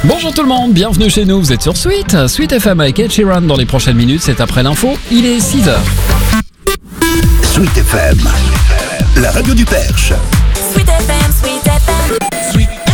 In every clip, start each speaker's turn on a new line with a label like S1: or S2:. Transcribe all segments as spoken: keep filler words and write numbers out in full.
S1: Bonjour tout le monde, bienvenue chez nous, vous êtes sur Sweet, Sweet F M avec Ed Sheeran dans les prochaines minutes, c'est après l'info, il est six heures.
S2: Sweet F M, la radio du Perche.
S3: Sweet F M, Sweet F M, Sweet F M, Sweet F M.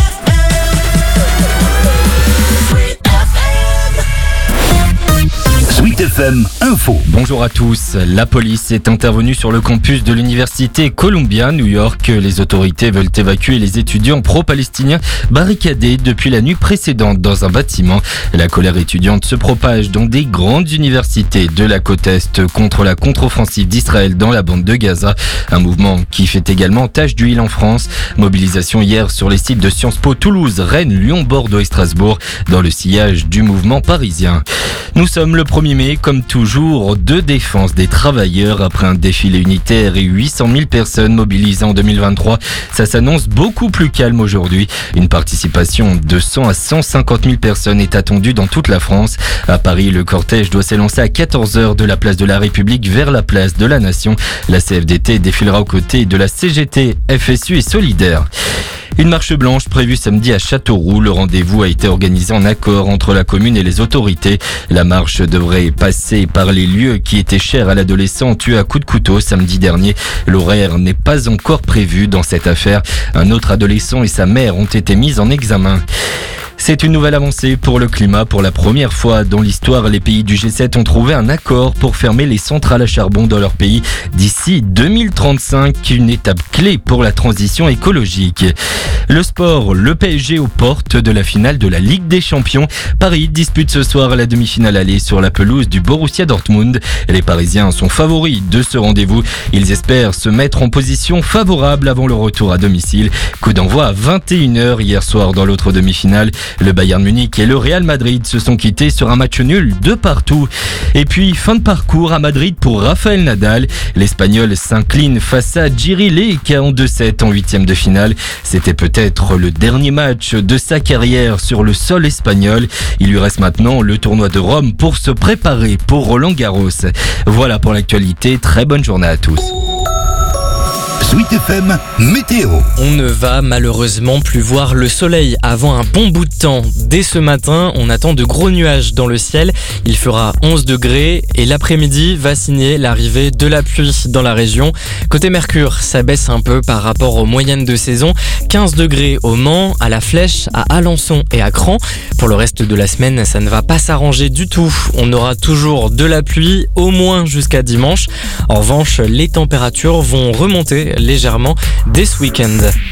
S2: Sweet F M Info.
S4: Bonjour à tous. La police est intervenue sur le campus de l'université Columbia, New York. Les autorités veulent évacuer les étudiants pro-palestiniens barricadés depuis la nuit précédente dans un bâtiment. La colère étudiante se propage dans des grandes universités de la côte Est contre la contre-offensive d'Israël dans la bande de Gaza. Un mouvement qui fait également tache d'huile en France. Mobilisation hier sur les sites de Sciences Po, Toulouse, Rennes, Lyon, Bordeaux et Strasbourg dans le sillage du mouvement parisien. Nous sommes le premier mai, comme toujours, de défense des travailleurs après un défilé unitaire et huit cent mille personnes mobilisées en deux mille vingt-trois. Ça s'annonce beaucoup plus calme aujourd'hui. Une participation de cent à cent cinquante mille personnes est attendue dans toute la France. À Paris, le cortège doit s'élancer à quatorze heures de la place de la République vers la place de la Nation. La C F D T défilera aux côtés de la C G T, F S U et Solidaire. Une marche blanche prévue samedi à Châteauroux. Le rendez-vous a été organisé en accord entre la commune et les autorités. La marche devrait passer par les lieux qui étaient chers à l'adolescent tué à coups de couteau samedi dernier. L'horaire n'est pas encore prévu dans cette affaire. Un autre adolescent et sa mère ont été mis en examen. C'est une nouvelle avancée pour le climat. Pour la première fois dans l'histoire, les pays du G sept ont trouvé un accord pour fermer les centrales à charbon dans leur pays d'ici deux mille trente-cinq, une étape clé pour la transition écologique. Le sport, le P S G aux portes de la finale de la Ligue des Champions. Paris dispute ce soir la demi-finale aller sur la pelouse du Borussia Dortmund. Les Parisiens sont favoris de ce rendez-vous. Ils espèrent se mettre en position favorable avant le retour à domicile. Coup d'envoi à vingt et une heures hier soir dans l'autre demi-finale. Le Bayern Munich et le Real Madrid se sont quittés sur un match nul de partout. Et puis, fin de parcours à Madrid pour Rafael Nadal. L'Espagnol s'incline face à Jiří en deux sept en huitième de finale. C'était peut-être le dernier match de sa carrière sur le sol espagnol. Il lui reste maintenant le tournoi de Rome pour se préparer pour Roland Garros. Voilà pour l'actualité. Très bonne journée à tous.
S2: Sweet F M Météo.
S5: On ne va malheureusement plus voir le soleil avant un bon bout de temps. Dès ce matin, on attend de gros nuages dans le ciel. Il fera onze degrés et l'après-midi va signer l'arrivée de la pluie dans la région. Côté Mercure, ça baisse un peu par rapport aux moyennes de saison. quinze degrés au Mans, à La Flèche, à Alençon et à Cran. Pour le reste de la semaine, ça ne va pas s'arranger du tout. On aura toujours de la pluie, au moins jusqu'à dimanche. En revanche, les températures vont remonter légèrement dès ce week-end.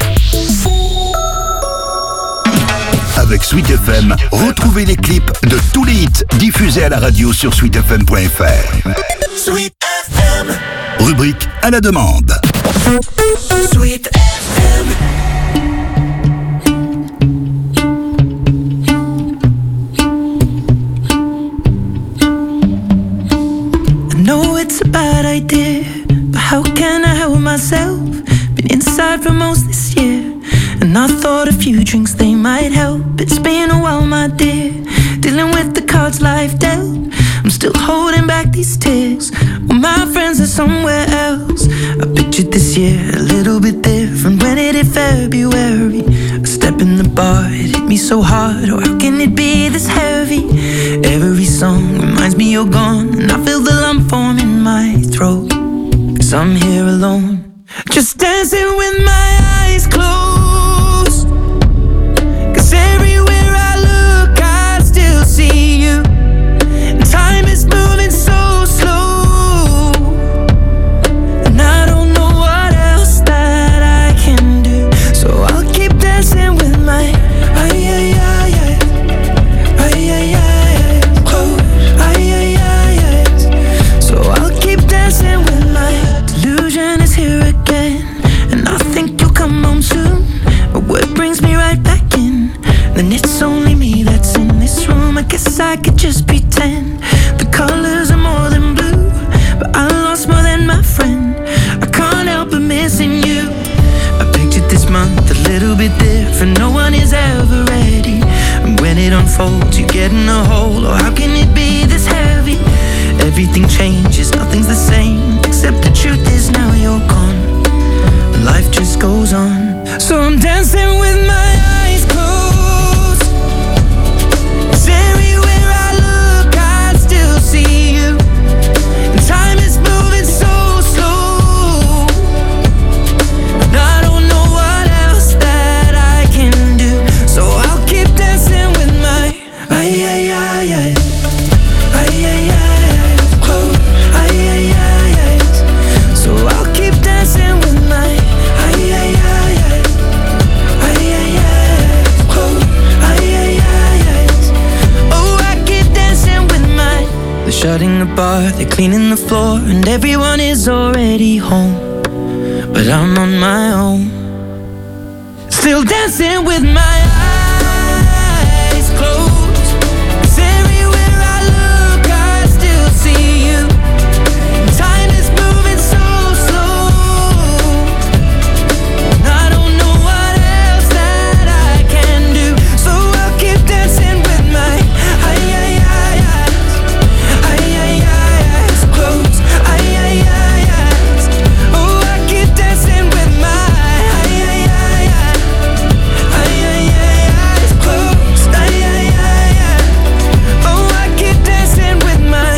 S2: Avec Sweet F M, retrouvez les clips de tous les hits diffusés à la radio sur sweet f m point f r.
S3: Sweet F M,
S2: Rubrique à la demande.
S3: Sweet F M.
S6: I know it's a bad idea, but how can I help myself? Been inside for most this year, and I thought a few drinks they might help. It's been a while, my dear, dealing with the cards life dealt. I'm still holding back these tears, well, my friends are somewhere else. I pictured this year a little bit different when it hit February. A step in the bar, it hit me so hard, or how can it be this heavy? Every song reminds me you're gone, and I feel the lump form in my throat. Cause I'm here alone, just dancing with my eyes closed. Cause everywhere I look I still see you. And time is moving so slow, and I don't know what else that I can do. So I'll keep dancing with my ay ay ay ay ay ay ay close ay ay ay ay. So I'll keep dancing with my delusion is here again, and I think you'll come home soon. But what brings me right back in? Then it's only me that's in this room. I guess I could just pretend the colors are more than blue, but I lost more than my friend. I can't help but missing you. I pictured this month a little bit different. No one is ever ready, and when it unfolds you get in a hole. Oh, how can it be this heavy? Everything changes, nothing's the same, except the truth is now you're gone. Life just goes on. So I'm dancing with my eyes closed. the bar, they're cleaning the floor, and everyone is already home. But I'm on my own, still dancing with my eyes closed. 'Cause everywhere I look, I still see you. Time is moving so slow, and I don't know what else that I can do. So I'll keep dancing with my ay ay ay eyes, ay ay ay eyes closed, ay ay ay eyes. Oh, I keep dancing with my ay ay ay ay, ay ay ay eyes closed, ay ay ay ay. Oh, I keep dancing with my.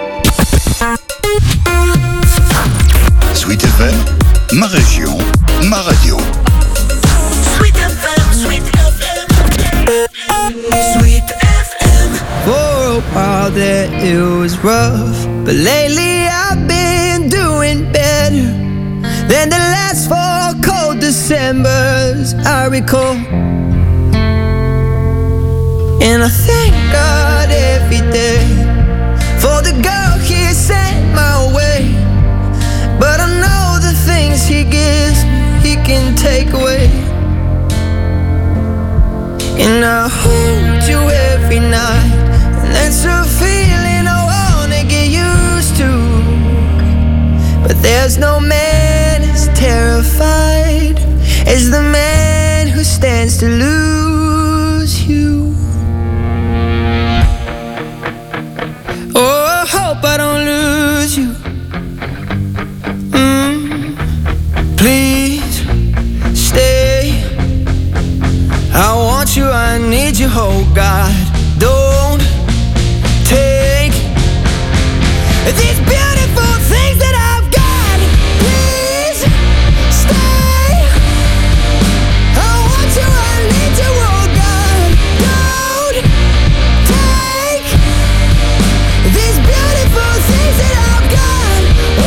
S2: Sweet F M, ma région, ma radio.
S3: Sweet F M, Sweet F M. Sweet F M.
S6: For a while there it was rough, but lately I've been doing better than the last four cold Decembers I recall. And I thank God every day for the girl He sent my way. But I know the things He gives me, He can take away. And I hold you every night, and that's a feeling I wanna get used to. But there's no man as terrified as the man who stands to lose you. Oh, I hope I don't lose you. Mm, please stay. I want you, I need you, oh God. Don't take these beautiful things that I've got. Please stay. I want you, I need you, oh God. Don't take these beautiful things that I've got.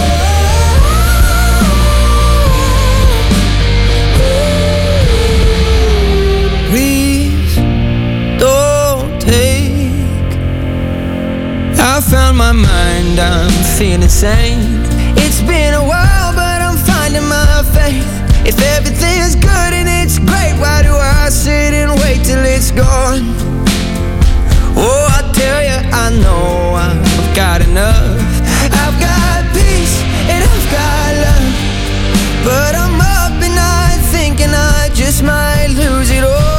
S6: Oh, please don't take. I found my mind, I'm feeling sane. It's been a while, but I'm finding my faith. If everything's good and it's great, why do I sit and wait till it's gone? Oh, I tell you, I know I've got enough. I've got peace and I've got love, but I'm up and night thinking I just might lose it all.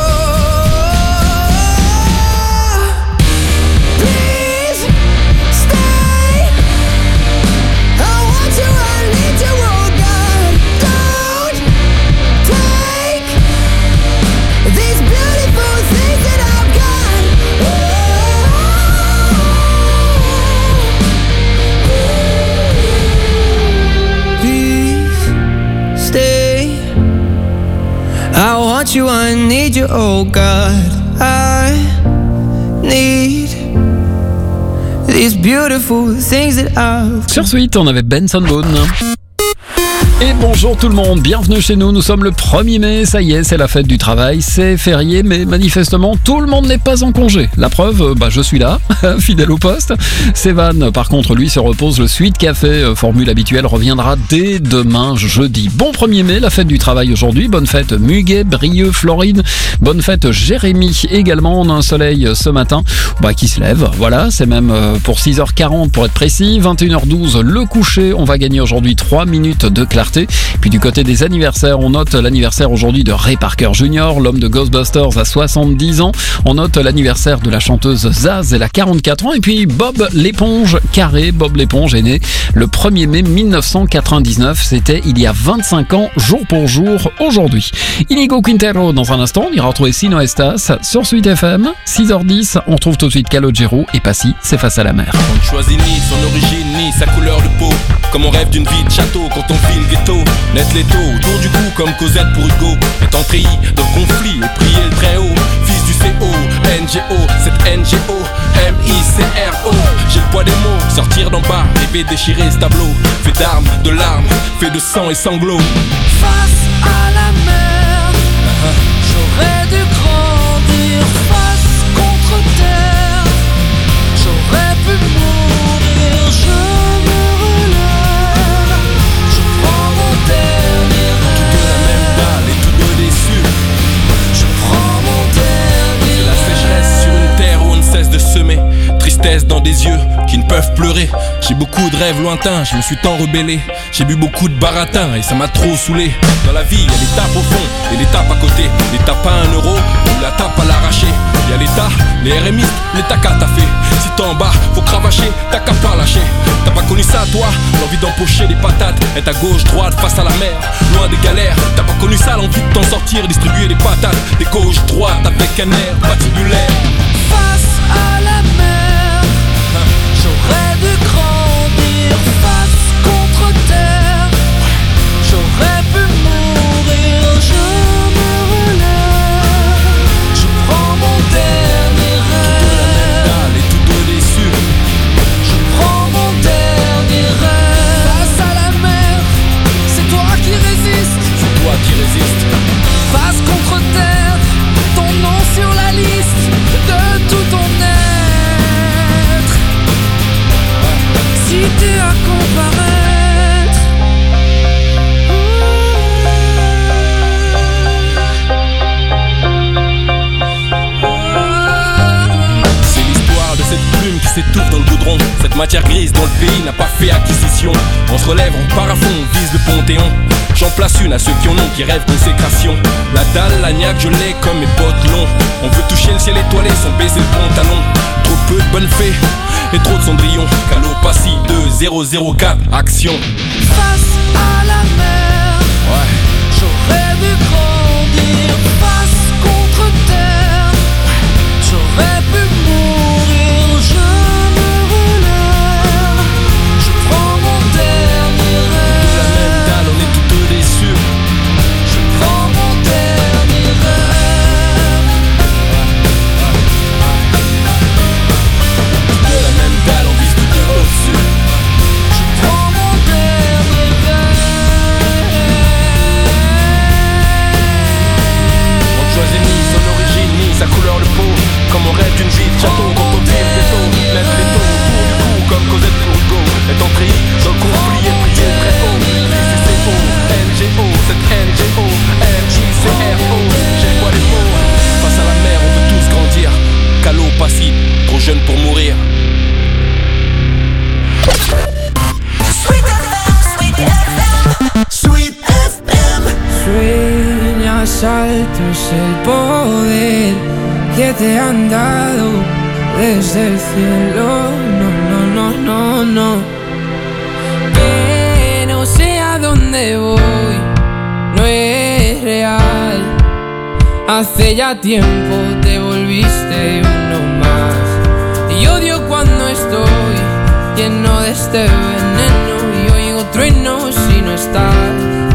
S6: Please stay. I want you, I need you, oh God. Don't take these beautiful things that I've got. Please stay. I want you, I need you, oh God. I need these beautiful things that I've.
S1: Sur Sweet, on avait Benson Boone. Et bonjour tout le monde, bienvenue chez nous, nous sommes le premier mai, ça y est, c'est la fête du travail, c'est férié, mais manifestement tout le monde n'est pas en congé. La preuve, bah je suis là, fidèle au poste. Sévan, par contre, lui se repose, le Sweet Café, formule habituelle, reviendra dès demain jeudi. Bon premier mai, la fête du travail aujourd'hui, bonne fête Muguet, Brieux, Floride, bonne fête Jérémy également, on a un soleil ce matin bah, qui se lève, voilà, c'est même pour six heures quarante pour être précis, vingt et une heures douze le coucher, on va gagner aujourd'hui trois minutes de clarté. Puis du côté des anniversaires, on note l'anniversaire aujourd'hui de Ray Parker junior, l'homme de Ghostbusters à soixante-dix ans. On note l'anniversaire de la chanteuse Zaz, elle a quarante-quatre ans. Et puis Bob l'éponge carré, Bob l'éponge est né le premier mai mille neuf cent quatre-vingt-dix-neuf. C'était il y a vingt-cinq ans, jour pour jour, aujourd'hui. Inigo Quintero dans un instant, on ira retrouver Sino Estas sur Sweet F M. six heures dix, on retrouve tout de suite Calogero et Passy, c'est Face à la mer.
S7: On ne choisit ni son origine ni sa couleur de peau. Comme on rêve d'une vie de château quand on file ghetto. Naître les taux autour du cou comme Cosette pour Hugo. Étant treillis dans le conflit et prier le très haut. Fils du C O, N G O, cette N G O, M I C R O. J'ai le poids des mots, sortir d'en bas, rêver déchirer ce tableau. Fait d'armes, de larmes, fait de sang et sanglots.
S8: Face à la mer, j'aurais dû grandir. Face contre terre, j'aurais pu mourir.
S7: tristesse dans des yeux qui ne peuvent pleurer. J'ai beaucoup de rêves lointains, je me suis tant rebellé. J'ai bu beaucoup de baratin et ça m'a trop saoulé. Dans la vie, y'a l'étape au fond et l'étape à côté. L'étape à un euro ou la tape à l'arracher. Y'a l'état, les R M I, l'état qu'a t'as fait. Si t'es en bas, faut cravacher, t'as qu'à pas lâcher. T'as pas connu ça toi, l'envie d'empocher des patates. Être à gauche, droite, face à la mer, loin des galères. T'as pas connu ça, l'envie de t'en sortir, distribuer des patates. Des gauche, droite, avec un air patibulaire.
S8: Face à la mer, j'aurais dû grandir. Face contre terre, j'aurais pu mourir. Je me relève, je prends mon dernier rêve.
S7: Dalle et tout deux déçus.
S8: Je prends mon dernier rêve. Face à la mer, c'est toi qui résistes.
S7: C'est toi qui résistes.
S8: Face contre terre, ton nom sur la liste de tout ton être. Si t'es à comparaître,
S7: c'est l'histoire de cette plume qui s'étouffe dans le goudron. Cette matière grise dont le pays n'a pas fait acquisition. On se relève, on part à fond, on vise le Panthéon. J'en place une à ceux qui en ont, qui rêvent consécration. La dalle, la niaque, je l'ai comme mes potes longs. On veut toucher le ciel étoilé sans baisser le pantalon. Trop peu de bonnes fées et trop de cendrillon. Calopassie deux zéro zéro quatre, action.
S8: face à la mer,
S7: Ouais.
S8: j'aurais dû grandir. Face contre terre, j'aurais pu mourir. Je me relève, je prends mon dernier
S7: De la même
S8: rêve.
S7: dalle, on est tous deux déçus.
S8: Je prends mon dernier rêve.
S7: De la même dalle, on vise tous deux au-dessus.
S8: Je prends mon dernier rêve.
S7: On ne choisit ni son origine, ni sa couleur de peau. Comme on rêve d'une vie de château, quand on tire des taux. Mettre les taux autour du cou, comme Cosette pour Hugo. Est entré dans le conflit et prier très haut. Fils du C O, N G O, cette N G O, N J C R O. J'ai quoi les mots. Face à la mer, on veut tous grandir. Calopassie, trop jeune pour mourir.
S3: Sweet F M, Sweet F M, Sweet F M.
S9: Sueñas alto es el poder que te han dado desde el cielo. No, no, no, no, no. Que no sé a dónde voy, no es real. Hace ya tiempo te volviste uno más. Y odio cuando estoy lleno de este veneno y oigo truenos si no estás.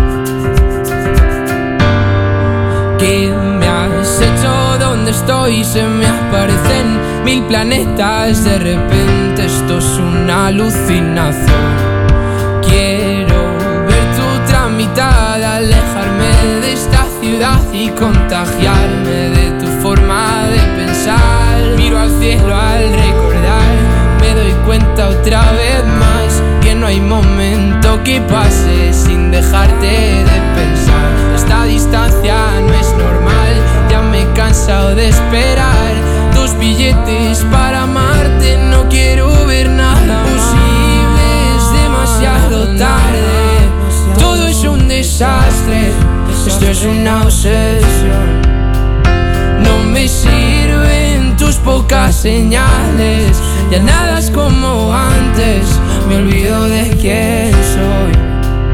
S9: ¿Qué me has hecho? ¿Dónde estoy? Se me aparecen mil planetas. De repente esto es una alucinación. Quiero ver tu tramitada, alejarme de esta ciudad y contagiarme de tu forma de pensar. Miro al cielo al recordar, me doy cuenta otra vez más que no hay momento que pase sin dejarte de pensar. Esta distancia no es normal, ya me he cansado de esperar tus billetes para amarte. No quiero ver nada posible, es demasiado tarde. Todo es un desastre, esto es una obsesión. No me sirven tus pocas señales, ya nada es como antes, me olvido de quién soy.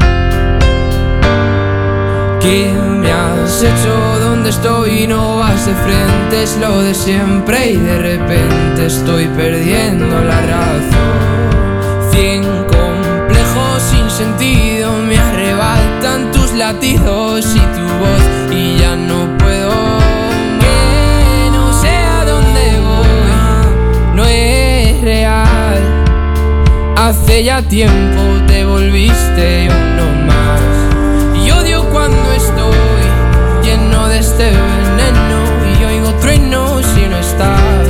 S9: ¿Qué me has hecho? ¿Dónde estoy? No vas de frente, es lo de siempre y de repente estoy perdiendo la razón. Cien complejos sin sentido me arrebatan tus latidos y tu voz y ya no puedo. Que no sé a dónde voy, no es real. Hace ya tiempo te volviste uno más. Y odio cuando estoy lleno de este veneno y oigo truenos si no estás.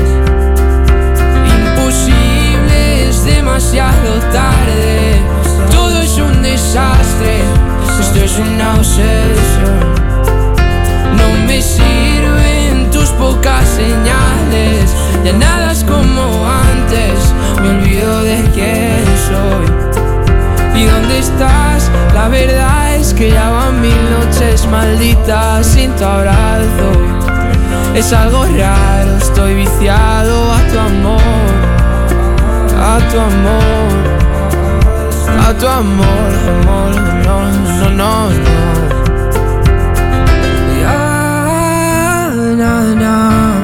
S9: Imposible, es demasiado tarde. Todo es un desastre, esto es una obsesión. No me sirven tus pocas señales, ya nada es como antes, maldita sin tu abrazo. Es algo raro, estoy viciado a tu amor, a tu amor, a tu amor, amor, no, no, no, no. Ya, na, na.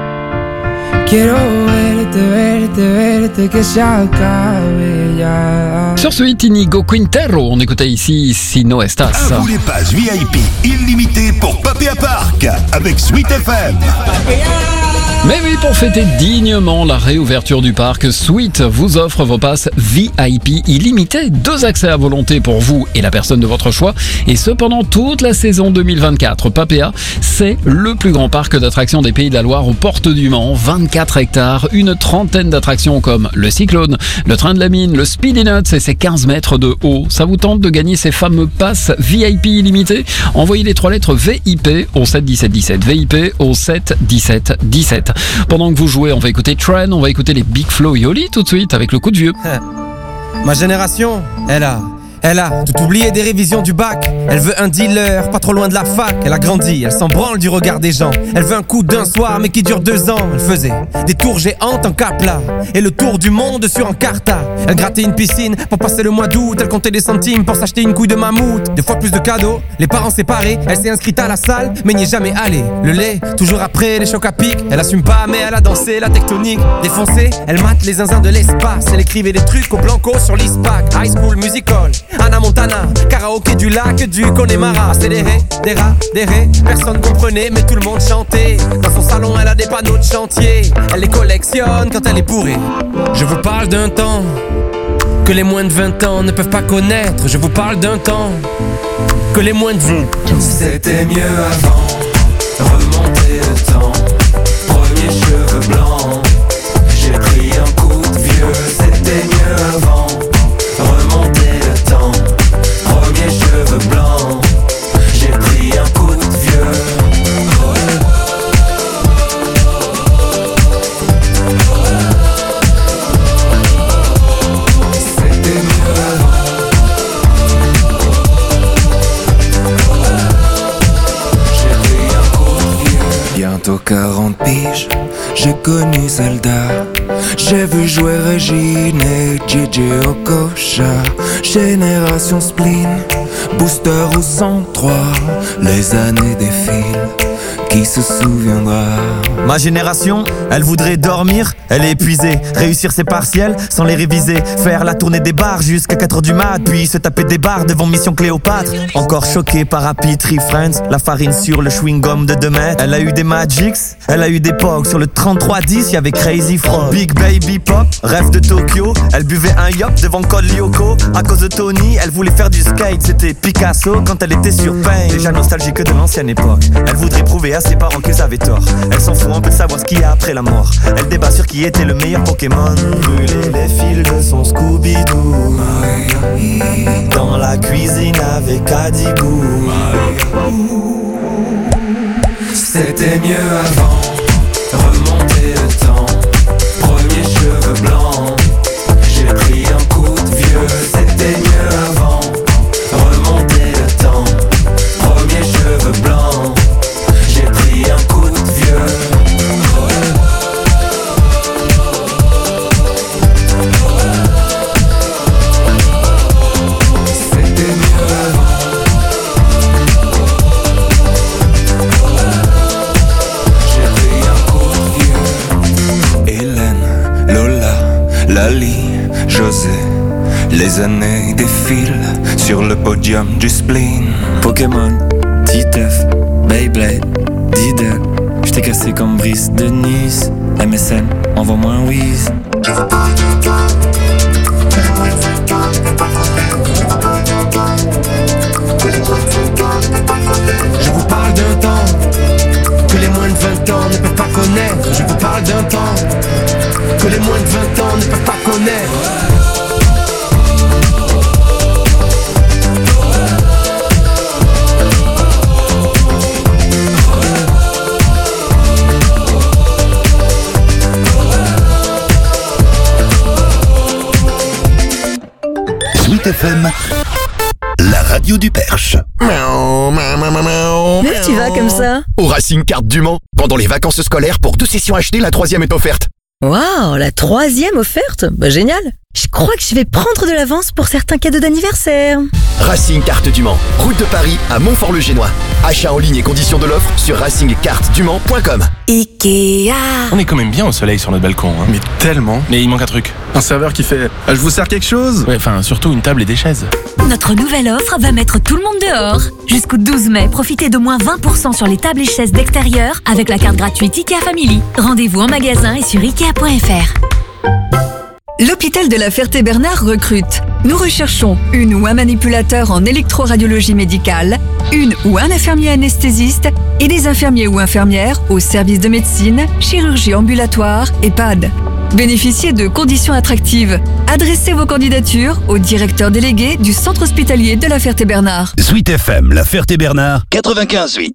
S9: Quiero verte, verte, verte, que se acabe ya.
S1: Sur Sweet, Inigo Quintero, on écoutait ici Si No Estas.
S2: À vous les passes V I P illimitées pour Papéa Park avec Sweet F M.
S1: Mais oui, pour fêter dignement la réouverture du parc, Sweet vous offre vos passes V I P illimitées. Deux accès à volonté pour vous et la personne de votre choix. Et ce, pendant toute la saison deux mille vingt-quatre. Papéa, c'est le plus grand parc d'attractions des Pays de la Loire aux portes du Mans. vingt-quatre hectares, une trentaine d'attractions comme le Cyclone, le Train de la Mine, le Speedy Nuts et ses quinze mètres de haut. Ça vous tente de gagner ces fameux passes V I P illimitées? Envoyez les trois lettres V I P au sept dix-sept dix-sept. V I P au sept dix-sept dix-sept. Pendant que vous jouez, on va écouter Tren, on va écouter les Big Flo et Oli tout de suite avec le coup de vieux.
S10: Ma génération, elle a... Elle a tout oublié des révisions du bac. Elle veut un dealer, pas trop loin de la fac. Elle a grandi, elle s'en branle du regard des gens. Elle veut un coup d'un soir, mais qui dure deux ans. Elle faisait des tours géantes en Capla et le tour du monde sur Encarta. Elle grattait une piscine pour passer le mois d'août. Elle comptait des centimes pour s'acheter une couille de mammouth. Deux fois plus de cadeaux, les parents séparés. Elle s'est inscrite à la salle, mais n'y est jamais allée. Le lait, toujours après les chocs à pic. Elle assume pas, mais elle a dansé la tectonique. Défoncée, elle mate les zinzins de l'espace. Elle écrivait des trucs au blanco sur l'ISPAC. High School Musical, Anna Montana, karaoké du lac du Connemara. Accéléré, des rats, des rés, personne comprenait mais tout le monde chantait. Dans son salon elle a des panneaux de chantier. Elle les collectionne quand elle est bourrée. Je vous parle d'un temps que les moins de vingt ans ne peuvent pas connaître. Je vous parle d'un temps que les moins de vingt.
S11: C'était mieux avant, remonter le temps. Premier cheveux blancs, j'ai pris un coup de vieux. C'était mieux avant, remonter le temps. Premier cheveux blancs, j'ai pris un coup de vieux. C'était mieux avant. J'ai pris un coup de vieux. Bientôt quarante piges, j'ai connu Zelda. J'ai vu jouer Régine et J J Okocha. Génération spleen, booster au cent trois. Les années défilent, qui se souviendra?
S10: Ma génération, elle voudrait dormir, elle est épuisée. Réussir ses partiels sans les réviser. Faire la tournée des bars jusqu'à quatre heures du mat. Puis se taper des bars devant Mission Cléopâtre. Encore choquée par Happy Tree Friends. La farine sur le chewing-gum de deux mètres. Elle a eu des Magics, elle a eu des Pogs. Sur le trente-trois dix, y'avait Crazy Frog. Big Baby Pop, rêve de Tokyo. Elle buvait un yop devant Col Lyoko. À cause de Tony, elle voulait faire du skate. C'était Picasso quand elle était sur Pain. Déjà nostalgique de l'ancienne époque. Elle voudrait prouver à ses parents qu'ils avaient tort. Elle s'en fout un peu de savoir ce qu'il y a après la mort. Elle débat sur qui était le meilleur Pokémon. Brûler les fils de son Scooby-Doo dans la cuisine avec Adibou.
S11: C'était mieux avant, remonter le temps. Premier cheveux blancs, j'ai pris un coup de vieux. C'était mieux avant, remonter le temps. Premier cheveux blancs, j'ai pris un coup de vieux. C'était mieux avant. J'ai pris un coup de vieux. Hélène, Lola, Lali, José. Les années défilent sur le podium du spleen.
S12: Pokémon, Titeuf, Beyblade, Diddle. J't'ai cassé comme Brice de Nice. M S N, envoie-moi un whiz.
S10: Je vous parle d'un temps que les moins de vingt ans ne peuvent pas connaître. Je vous parle d'un temps que les moins de vingt ans ne peuvent pas connaître.
S2: Sweet F M, la radio du Perche.
S13: Miaou, miaou, miaou, miaou. tu vas comme ça?
S14: Au Racing Carte du Mans. Pendant les vacances scolaires, pour deux sessions achetées, la troisième est offerte.
S13: Waouh, la troisième offerte? Bah génial. Je crois que je vais prendre de l'avance pour certains cadeaux d'anniversaire.
S14: Racing Carte du Mans, route de Paris à Montfort-le-Génois. Achat en ligne et conditions de l'offre sur racing carte du mans point com.
S13: Ikea.
S15: On est quand même bien au soleil sur notre balcon. Hein. Mais tellement. Mais il manque un truc. Un serveur qui fait « Je vous sers quelque chose ?» Ouais, enfin, surtout une table et des chaises.
S16: Notre nouvelle offre va mettre tout le monde dehors. Jusqu'au douze mai, profitez d'au moins vingt pour cent sur les tables et chaises d'extérieur avec la carte gratuite Ikea Family. Rendez-vous en magasin et sur ikea point f r.
S17: L'hôpital de la Ferté-Bernard recrute. Nous recherchons une ou un manipulateur en électroradiologie médicale, une ou un infirmier anesthésiste et des infirmiers ou infirmières au service de médecine, chirurgie ambulatoire, EHPAD. Bénéficiez de conditions attractives. Adressez vos candidatures au directeur délégué du centre hospitalier de la Ferté-Bernard.
S2: Sweet F M, la Ferté-Bernard, quatre-vingt-quinze huit.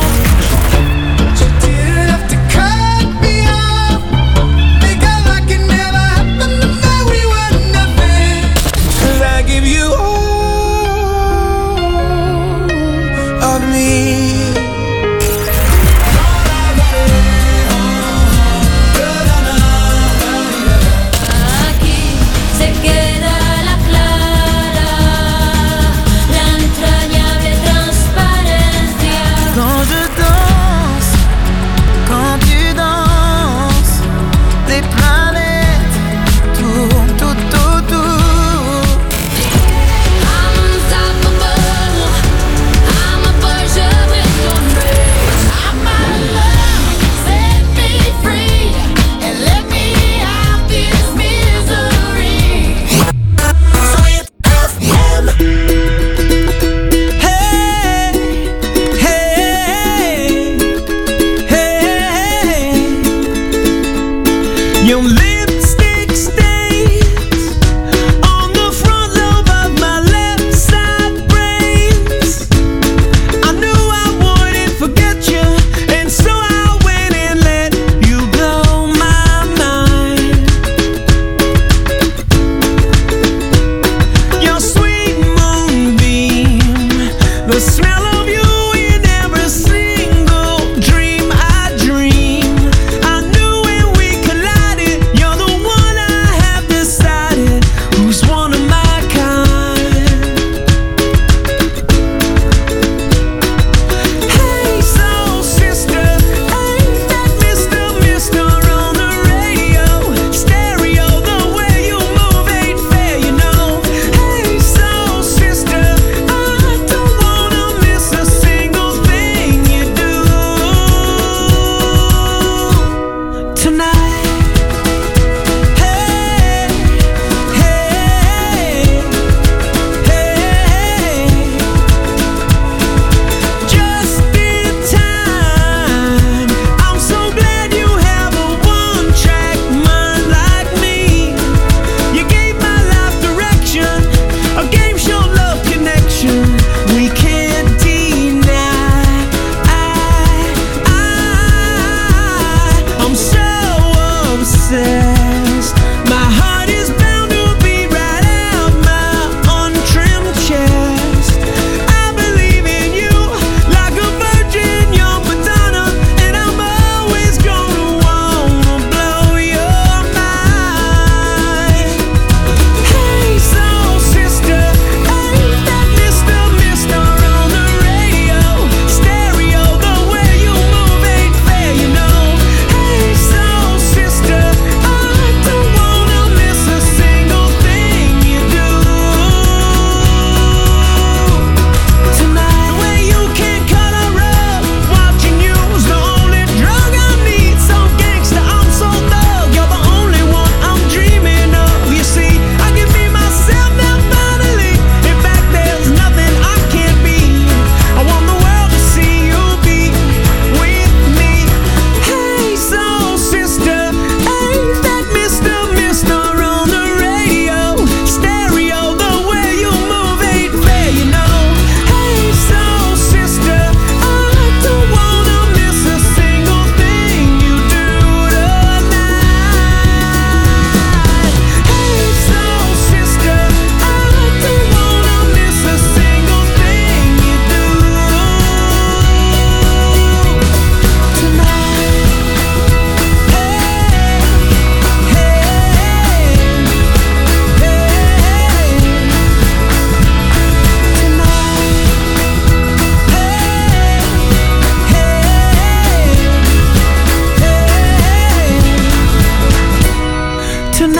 S3: Cut me off, make a like an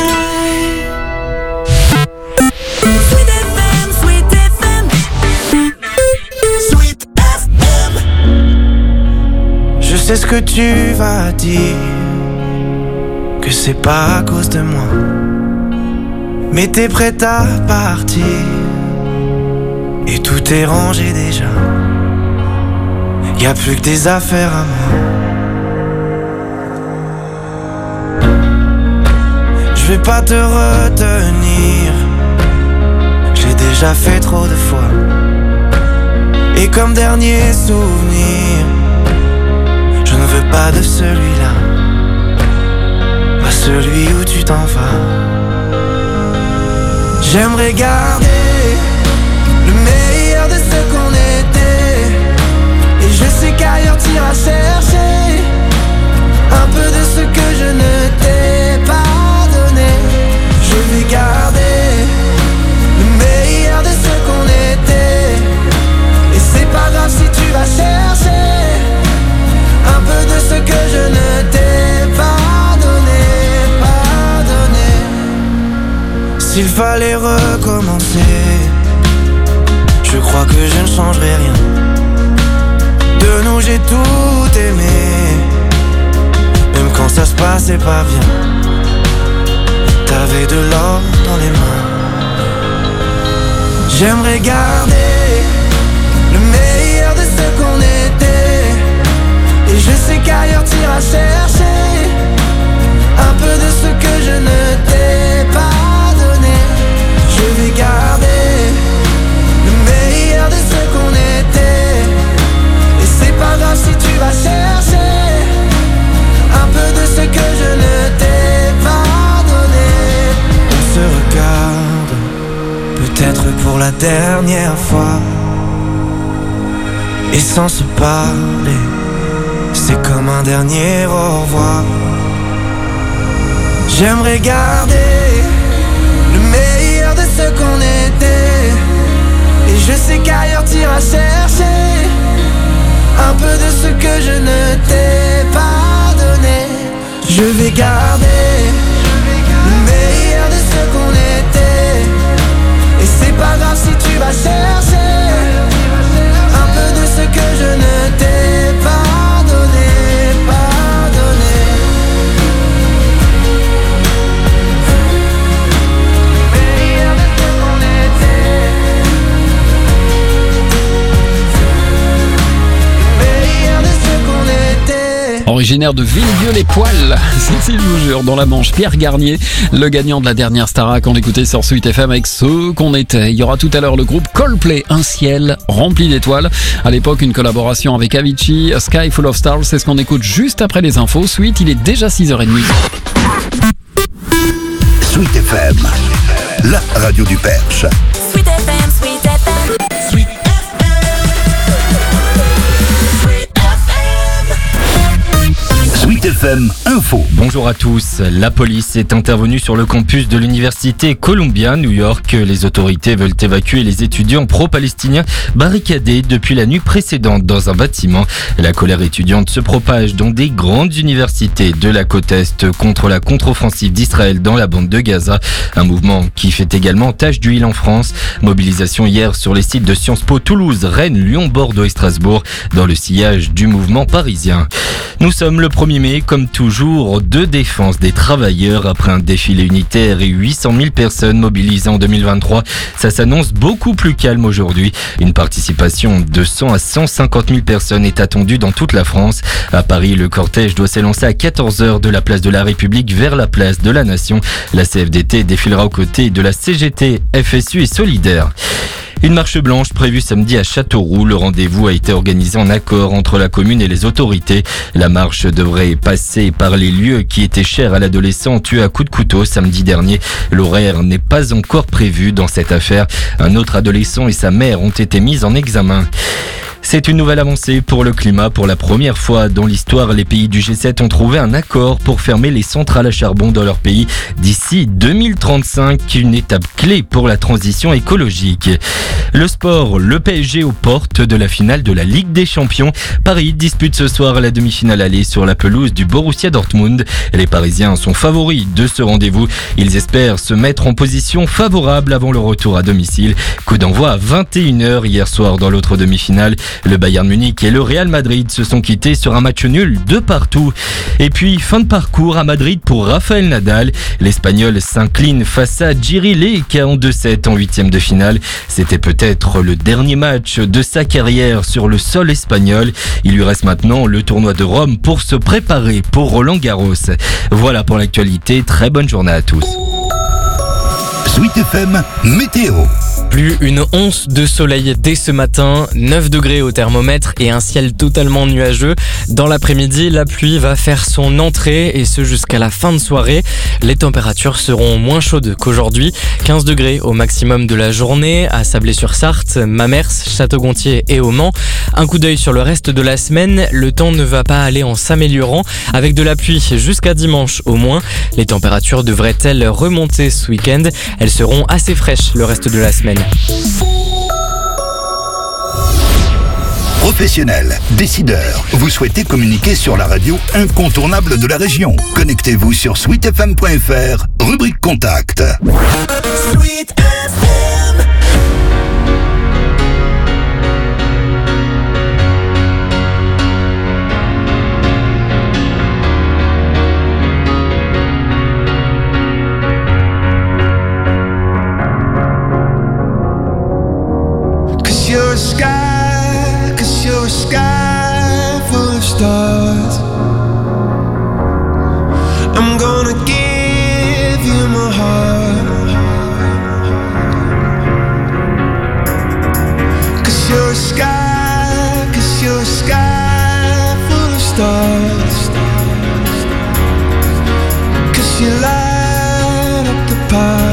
S3: Sweet F M, Sweet F M, Sweet F M.
S18: Je sais ce que tu vas dire, que c'est pas à cause de moi, mais t'es prête à partir et tout est rangé déjà. Y'a plus que des affaires à moi. Je vais pas te retenir, j'ai déjà fait trop de fois. Et comme dernier souvenir, je ne veux pas de celui-là, pas celui où tu t'en vas. J'aimerais garder le meilleur de ce qu'on était, et je sais qu'ailleurs t'iras chercher un peu de ce que je ne t'ai pas donné. Je vais garder le meilleur de ce qu'on était, et c'est pas grave si tu vas chercher un peu de ce que je ne t'ai pas donné, pas donné. S'il fallait recommencer, je crois que je ne changerai rien. De nous j'ai tout aimé, même quand ça se passait pas bien. T'avais de l'or dans les mains. J'aimerais garder le meilleur de ce qu'on était, et je sais qu'ailleurs t'iras chercher un peu de ce que je ne t'ai pas donné. Je vais garder le meilleur de ce qu'on était, et c'est pas grave si tu vas chercher un peu de ce que je ne t'ai pas donné. On se regarde, peut-être pour la dernière fois, et sans se parler, c'est comme un dernier au revoir. J'aimerais garder le meilleur de ce qu'on était, et je sais qu'ailleurs t'iras chercher un peu de ce que je ne t'ai pas donné. Je vais garder le meilleur de ce qu'on était, et c'est pas grave si tu vas chercher un peu de ce que je ne t'ai pas donné, pas donné. Le meilleur de ce qu'on était, le meilleur de ce qu'on était.
S1: Originaire de Villedieu-les-Poils, si je vous jure, dans la Manche, Pierre Garnier, le gagnant de la dernière Starac, on l'écoutait sur Sweet F M avec ce qu'on était. Il y aura tout à l'heure le groupe Coldplay, Un ciel rempli d'étoiles. À l'époque, une collaboration avec Avicii, A Sky Full of Stars, c'est ce qu'on écoute juste après les infos. Sweet, il est déjà six heures trente.
S2: Sweet F M, la radio du Perche.
S3: Sweet F M, Sweet F M, Sweet F M, Sweet F M.
S2: Sweet F M Info.
S4: Bonjour à tous. La police est intervenue sur le campus de l'université Columbia, New York. Les autorités veulent évacuer les étudiants pro-palestiniens barricadés depuis la nuit précédente dans un bâtiment. La colère étudiante se propage dans des grandes universités de la côte Est contre la contre-offensive d'Israël dans la bande de Gaza. Un mouvement qui fait également tache d'huile en France. Mobilisation hier sur les sites de Sciences Po, Toulouse, Rennes, Lyon, Bordeaux et Strasbourg dans le sillage du mouvement parisien. Nous sommes le premier mai, comme toujours, de défense des travailleurs après un défilé unitaire et huit cent mille personnes mobilisées en deux mille vingt-trois. Ça s'annonce beaucoup plus calme aujourd'hui. Une participation de cent à cent cinquante mille personnes est attendue dans toute la France. À Paris, le cortège doit s'élancer à quatorze heures de la place de la République vers la place de la Nation. La C F D T défilera aux côtés de la C G T, F S U et Solidaire. Une marche blanche prévue samedi à Châteauroux. Le rendez-vous a été organisé en accord entre la commune et les autorités. La marche devrait passer par les lieux qui étaient chers à l'adolescent tué à coups de couteau samedi dernier. L'horaire n'est pas encore prévu dans cette affaire. Un autre adolescent et sa mère ont été mis en examen. C'est une nouvelle avancée pour le climat. Pour la première fois dans l'histoire, les pays du G sept ont trouvé un accord pour fermer les centrales à charbon dans leur pays d'ici deux mille trente-cinq, une étape clé pour la transition écologique. Le sport, le P S G aux portes de la finale de la Ligue des Champions. Paris dispute ce soir la demi-finale aller sur la pelouse du Borussia Dortmund. Les Parisiens sont favoris de ce rendez-vous. Ils espèrent se mettre en position favorable avant le retour à domicile. Coup d'envoi à vingt et une heures hier soir dans l'autre demi-finale. Le Bayern Munich et le Real Madrid se sont quittés sur un match nul de partout. Et puis, fin de parcours à Madrid pour Rafael Nadal. L'Espagnol s'incline face à Jiří K O en deux sept en huitième de finale. C'était peut-être le dernier match de sa carrière sur le sol espagnol. Il lui reste maintenant le tournoi de Rome pour se préparer pour Roland Garros. Voilà pour l'actualité. Très bonne journée à tous.
S2: Sweet F M Météo.
S5: Plus une once de soleil dès ce matin, neuf degrés au thermomètre et un ciel totalement nuageux. Dans l'après-midi, la pluie va faire son entrée et ce jusqu'à la fin de soirée. Les températures seront moins chaudes qu'aujourd'hui. quinze degrés au maximum de la journée à Sablé-sur-Sarthe, Mamers, Château-Gontier et au Mans. Un coup d'œil sur le reste de la semaine. Le temps ne va pas aller en s'améliorant avec de la pluie jusqu'à dimanche au moins. Les températures devraient-elles remonter ce week-end? Elles seront assez fraîches le reste de la semaine.
S2: Professionnels, décideurs, vous souhaitez communiquer sur la radio incontournable de la région. Connectez-vous sur sweet f m point f r, rubrique contact.
S3: Sweet F M.
S18: You're a sky, cause you're a sky full of stars. I'm gonna give you my heart. Cause you're a sky, cause you're a sky full of stars. Cause you light up the park.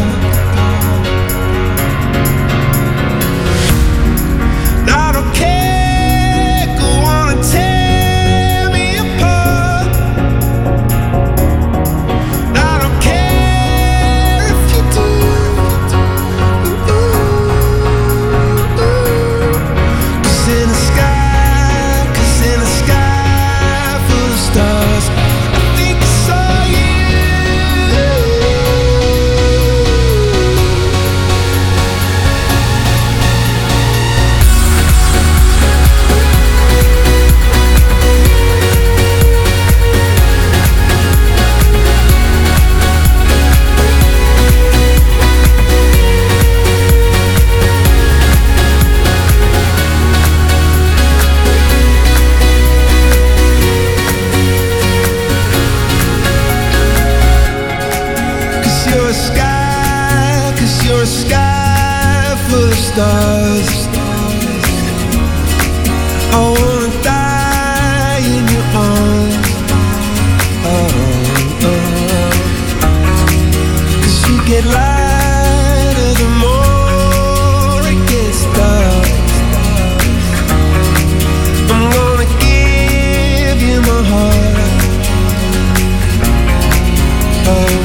S18: Stars. I wanna die in your arms. Oh, oh. Cause you get lighter the more it gets dark. I'm gonna give you my heart. Oh.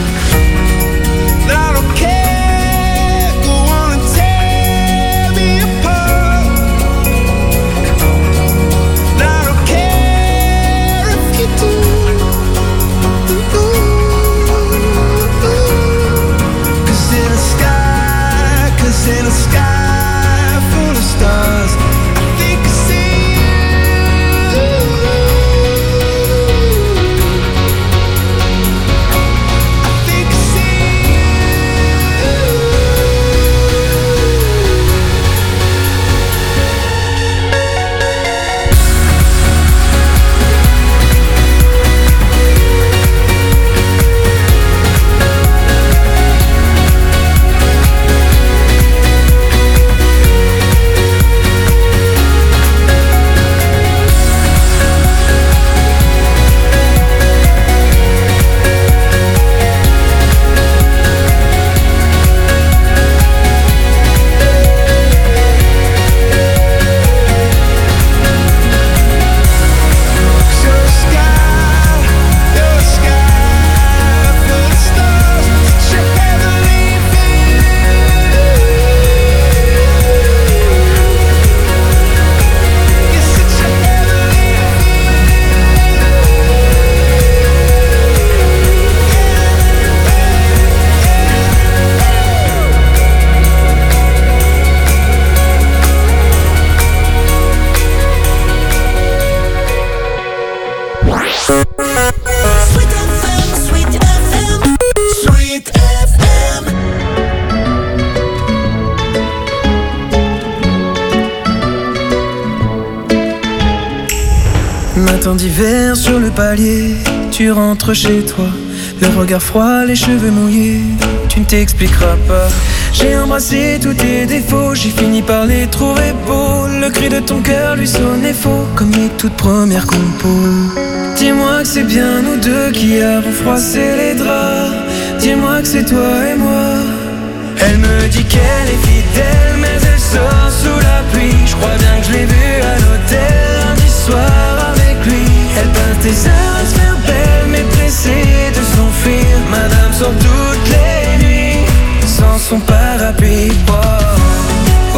S6: matin d'hiver sur le palier, tu rentres chez toi, le regard froid, les cheveux mouillés, tu ne t'expliqueras pas. J'ai embrassé tous tes défauts, j'ai fini par les trouver beaux. Le cri de ton cœur lui sonnait faux, comme les toutes premières compos. Dis-moi que c'est bien nous deux qui avons froissé les draps. Dis-moi que c'est toi et moi. Elle me dit qu'elle est fidèle, mais elle sort sous la pluie. Je crois bien que je l'ai vue à l'hôtel lundi soir avec lui. Elle peint tes heures à se faire belle, mais pressée de s'enfuir. Madame sort toutes les nuits sans son parapluie. Oh, oh, oh,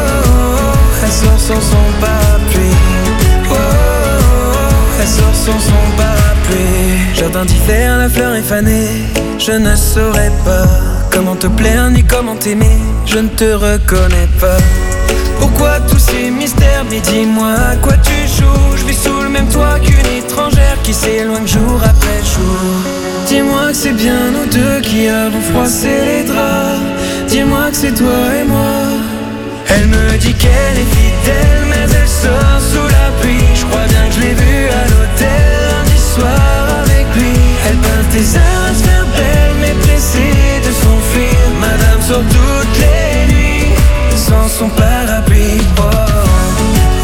S6: oh, elle sort sans son parapluie. Oh, oh, oh, elle sort sans son parapluie. Jardin d'hiver, la fleur est fanée. Je ne saurais pas comment te plaire ni comment t'aimer. Je ne te reconnais pas. Pourquoi tous ces mystères? Mais dis-moi à quoi tu joues. Je vis sous le même toit qu'une étrangère qui s'éloigne jour après jour. Dis-moi que c'est bien nous deux qui avons froissé les draps. Dis-moi que c'est toi et moi. Elle me dit qu'elle est fidèle, mais elle sort sous la pluie. Je crois bien que je l'ai vue à l'hôtel lundi soir avec lui. Elle peint tes heures à se faire belle, mais pressée de s'enfuir. Madame sort toutes les nuits sans son parapluie. Oh, oh, oh,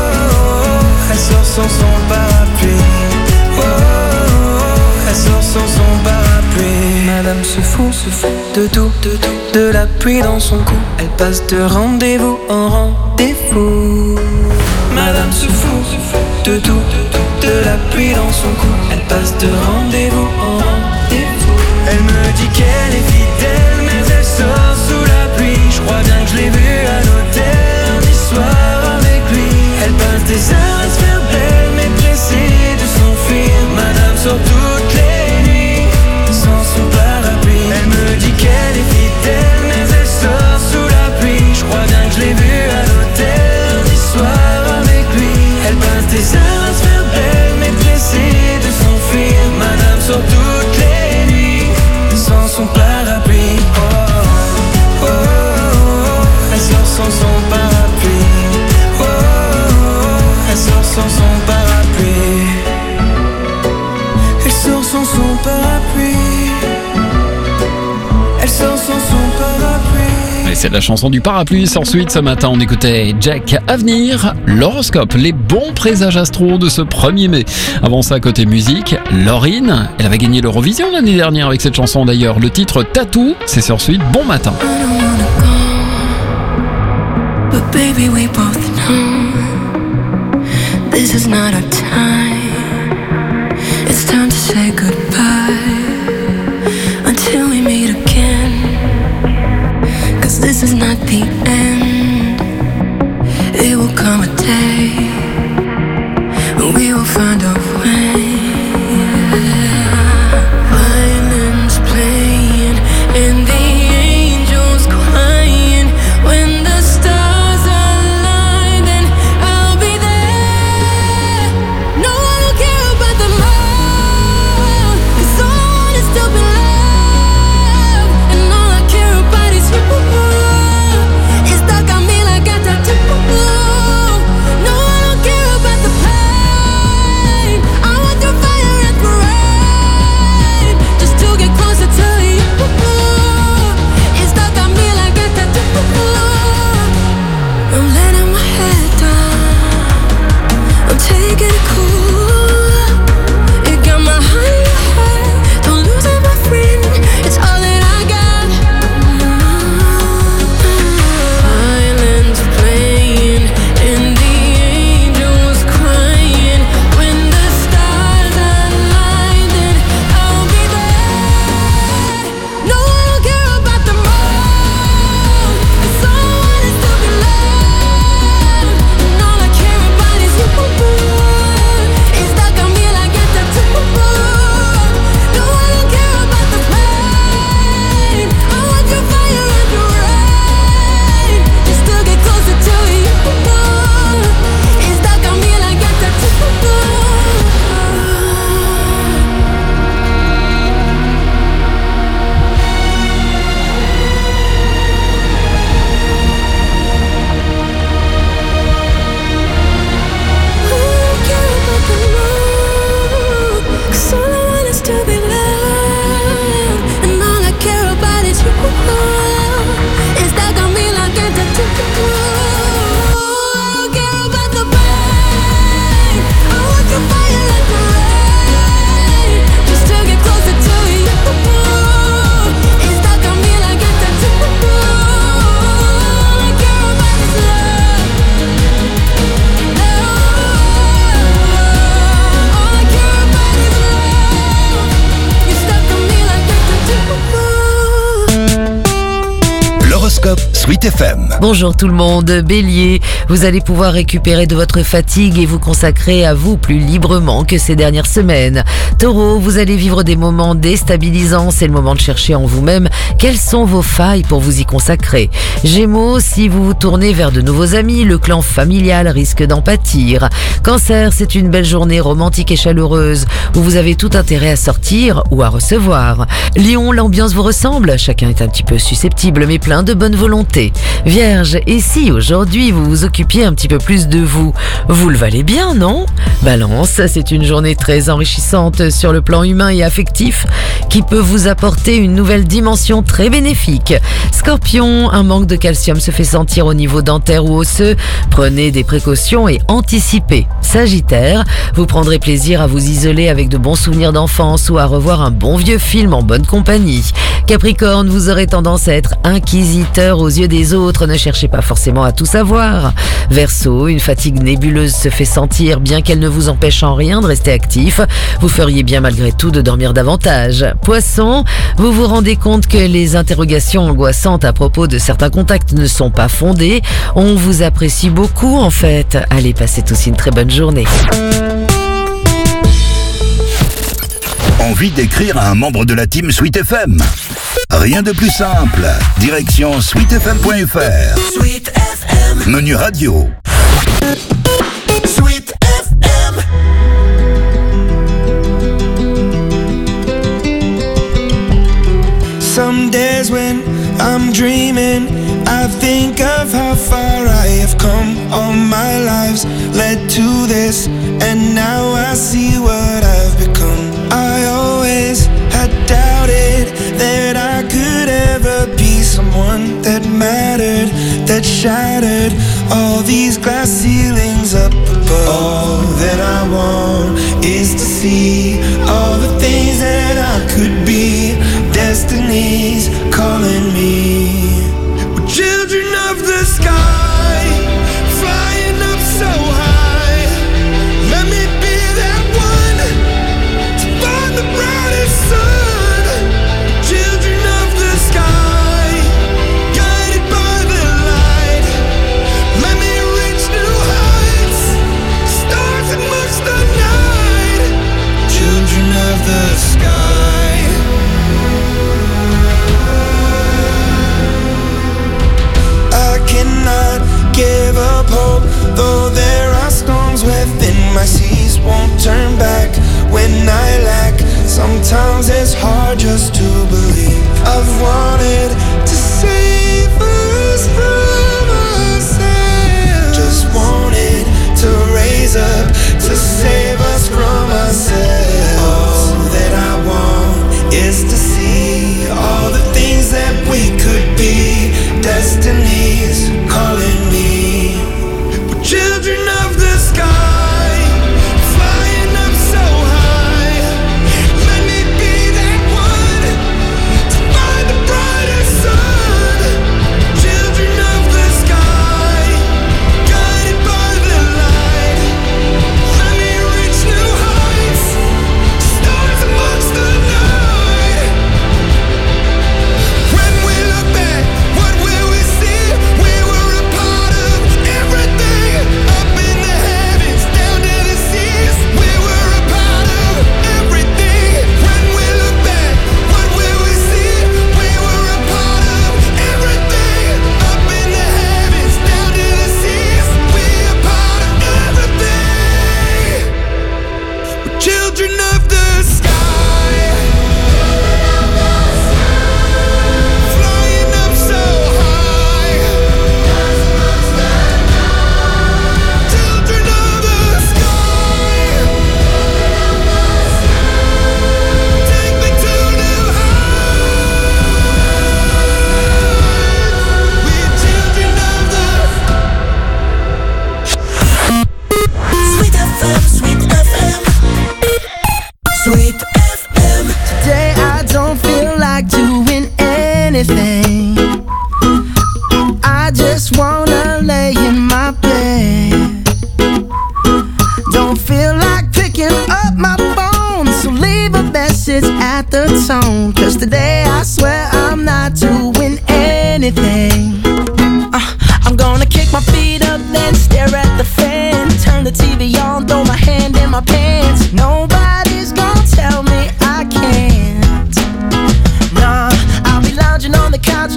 S6: oh, elle sort sans son parapluie. Oh, oh, oh, elle sort sans son parapluie. Madame se fout, se fout de tout, de tout, de la pluie dans son cou. Elle passe de rendez-vous en rendez-vous. Madame se fout, se fout de tout, de tout, de la pluie dans son cou. Elle passe de rendez-vous en rendez-vous. Elle me dit qu'elle est fidèle, mais elle sort sous la pluie. Je crois bien que je l'ai vue à l'hôtel lundi soir avec lui. Elle passe des heures à se faire belle, mais pressée de s'enfuir. Madame sort toutes les nuits sans son parapluie. Elle me dit qu'elle est fidèle, mais elle sort sous la pluie. Je crois bien que je l'ai vue à l'hôtel lundi soir avec lui. Elle passe des heures à se faire belle, mais pressée de s'enfuir. Madame sort toutes les nuits sans son parapluie. Oh, oh, oh, oh, elle sort sans son parapluie. Oh, oh, oh, elle sort sans son parapluie. Elle sort sans son parapluie. Elle sort sans son parapluie.
S1: Et c'est la chanson du parapluie. Ensuite, ce matin, on écoutait Jack Avenir, l'horoscope, les bons présages astro de ce premier mai. Avant ça, côté musique, Lauryn, elle avait gagné l'Eurovision l'année dernière avec cette chanson d'ailleurs. Le titre Tattoo, c'est sur Suite. Bon matin.
S19: But baby, we both know this is not our time. It's time to say goodbye until we meet again. Cause this is not the end. It will come a day when we will find a way. Violins playing and the angels crying. When the stars align, then I'll be there. No one will care about the love. It's all
S2: L'horoscope Sweet F M.
S20: Bonjour tout le monde, Bélier, vous allez pouvoir récupérer de votre fatigue et vous consacrer à vous plus librement que ces dernières semaines. Taureau, vous allez vivre des moments déstabilisants, c'est le moment de chercher en vous-même quelles sont vos failles pour vous y consacrer. Gémeaux, si vous vous tournez vers de nouveaux amis, le clan familial risque d'en pâtir. Cancer, c'est une belle journée romantique et chaleureuse où vous avez tout intérêt à sortir ou à recevoir. Lion, l'ambiance vous ressemble, chacun est un petit peu susceptible mais plein de bonne volonté. Vierge, et si aujourd'hui vous vous occupiez un petit peu plus de vous, vous le valez bien, non? Balance, c'est une journée très enrichissante sur le plan humain et affectif qui peut vous apporter une nouvelle dimension très bénéfique. Scorpion, un manque de calcium se fait sentir au niveau dentaire ou osseux, prenez des précautions et anticipez. Sagittaire, vous prendrez plaisir à vous isoler avec de bons souvenirs d'enfance ou à revoir un bon vieux film en bonne compagnie. Capricorne, vous aurez tendance à être inquisiteur aux yeux des autres, ne cherchez pas forcément à tout savoir. Verseau, une fatigue nébuleuse se fait sentir, bien qu'elle ne vous empêche en rien de rester actif, vous feriez bien malgré tout de dormir davantage. Poisson, vous vous rendez compte que les interrogations angoissantes à propos de certains contacts ne sont pas fondées, on vous apprécie beaucoup en fait. Allez, passez tous une très bonne journée.
S2: Envie d'écrire à un membre de la team Sweet F M? Rien de plus simple. Direction sweet f m point f r.
S3: Sweet F M.
S2: Menu radio.
S3: Sweet F M.
S18: Some days when I'm dreaming, I think of how far I have come. All my lives led to this, and now I see what I've become. I always had doubted that I could ever be someone that mattered, that shattered all these glass ceilings up above. All that I want is to see all the things that I could be. Destiny's calling me. We're children of the sky, flying up so high. Let me be that one to find the brightest sun. Children of the sky, guided by the light. Let me reach new heights, stars amongst the night. Children of the sky. Give up hope, though there are storms within my seas. Won't turn back when I lack. Sometimes it's hard just to believe. I've wanted to save us from ourselves. Just wanted to raise up to save us from ourselves. All that I want is to see all the things that we could be. Destiny's calling me. We're children of the sky, flying up so high. Let me be that one to find the brightest sun. Children of the sky, guided by the light. Let me reach new heights, stars amongst the night. When we look back, what will we see? We were a part of everything, up in the heavens, down to the seas. We were a part of everything. When we look back, what will we see? We were a part of everything, up in the heavens, down to the seas. We a part of everything. We're children of the sky, flying up so high. Children of the sky, take me to new heights. We're children of the
S3: Sweet F M, Sweet F M. Sweet F M.
S18: Today I don't feel like doing anything. I just wanna lay in my bed. Don't feel like picking up my phone, so leave a message at the tone. Cause today I swear I'm not doing anything.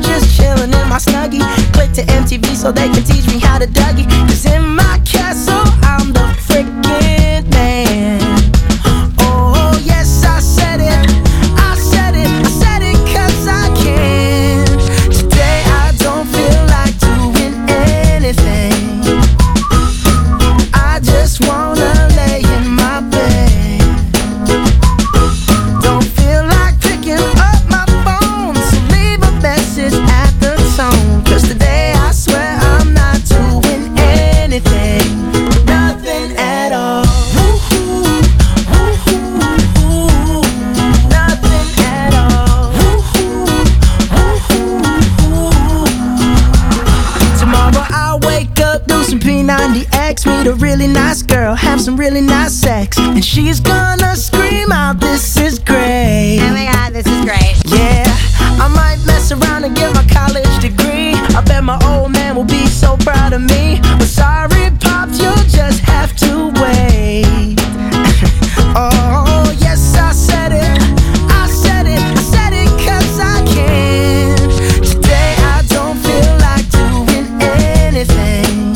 S6: just chilling in my Snuggie. Click to M T V so they can teach me how to Dougie. Cause in my castle, I'm the freaking man. Oh, yes, I said it. I said it. I said it cause I can. Today I don't feel like doing anything. I just wanna lay in my bed. Don't feel like picking up my phone, so leave a message at the tone. Cause today I swear I'm not doing anything. Nothing at all. Nothing at all. Tomorrow I'll wake up, do some P ninety X, meet a really nice girl, have some really nice sex, and she's gonna scream out, this is great.
S21: Oh my god, this is great.
S6: Yeah, I might mess around and get my college degree. I bet my old man will be so proud of me. But sorry, Pops, you'll just have to wait. Oh, yes, I said it. I said it. I said it cause I can. Today I don't feel like doing anything.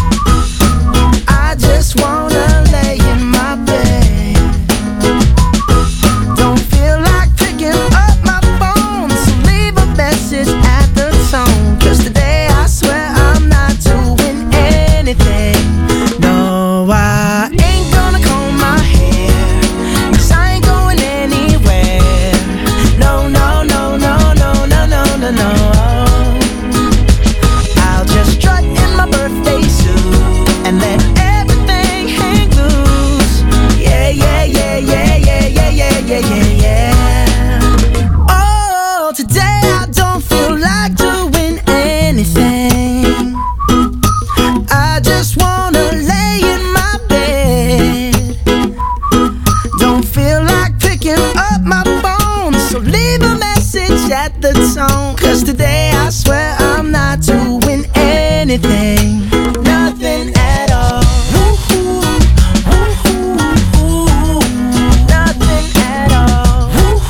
S6: I just wanna lay in my bed. Don't feel like picking up my phone, so leave a message at the tone. Cause today I swear I'm not doing anything. No, I ain't gonna comb my hair, cause I ain't going anywhere. No, no, no, no, no, no, no, no, no. I'll just strut in my birthday suit and let everything hang loose. Yeah, yeah, yeah, yeah, yeah, yeah, yeah, yeah, yeah, yeah. Oh, today I don't feel like doing anything. I just wanna lay in my bed. Don't feel like picking up my phone, so leave a message at the tone. Cause today I swear I'm not doing anything. Nothing at all. Nothing at all.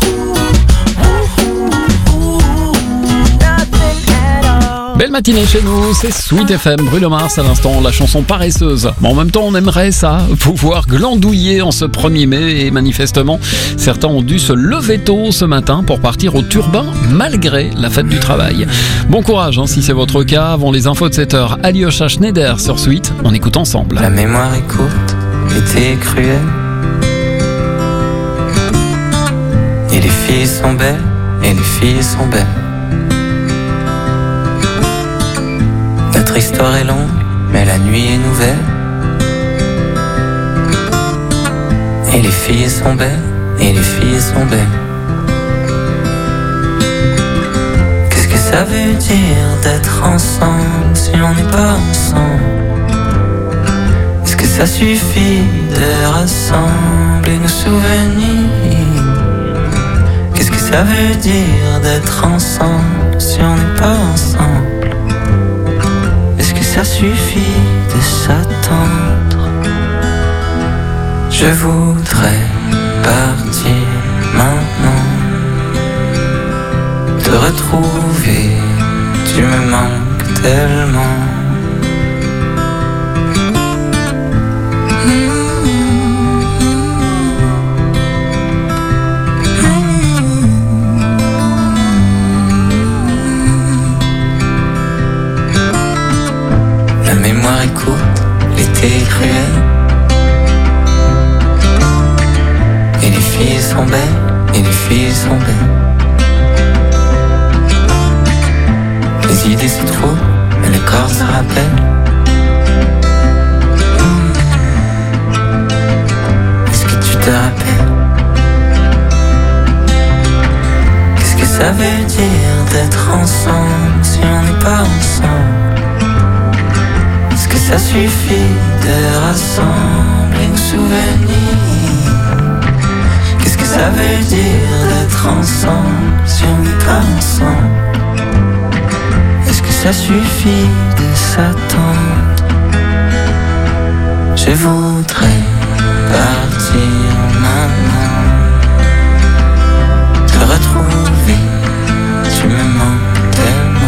S6: Nothing at all.
S1: Belle matinée chez nous, c'est Sweet F M, Bruno Mars à l'instant, la chanson paresseuse. Bon, en même temps, on aimerait ça, pouvoir glandouiller en ce premier mai, et manifestement, certains ont dû se lever tôt ce matin pour partir au turbin malgré la fête du travail. Bon courage hein, si c'est votre cas. Avant les infos de cette heure, Alyosha Schneider sur Sweet, on écoute ensemble.
S11: La mémoire est courte, l'été est cruel. Et les filles sont belles, et les filles sont belles. Notre histoire est longue, mais la nuit est nouvelle. Et les filles sont belles, et les filles sont belles. Qu'est-ce que ça veut dire d'être ensemble si on n'est pas ensemble? Est-ce que ça suffit de rassembler nos souvenirs? Qu'est-ce que ça veut dire d'être ensemble si on n'est pas ensemble? Est-ce que ça suffit de s'attendre? Je voudrais partir maintenant, te retrouver, tu me manques tellement. La mémoire est courte, l'été est cruel. Et les filles sont belles, et les filles sont belles. Les idées c'est trop, mais le corps se rappelle. Est-ce que tu te rappelles? Qu'est-ce que ça veut dire d'être ensemble si on n'est pas ensemble? Est-ce que ça suffit de rassembler nos souvenirs? Qu'est-ce que ça veut dire d'être ensemble si on n'est pas ensemble? Est-ce que ça suffit de s'attendre? Je voudrais partir maintenant, te retrouver, tu me manques tellement.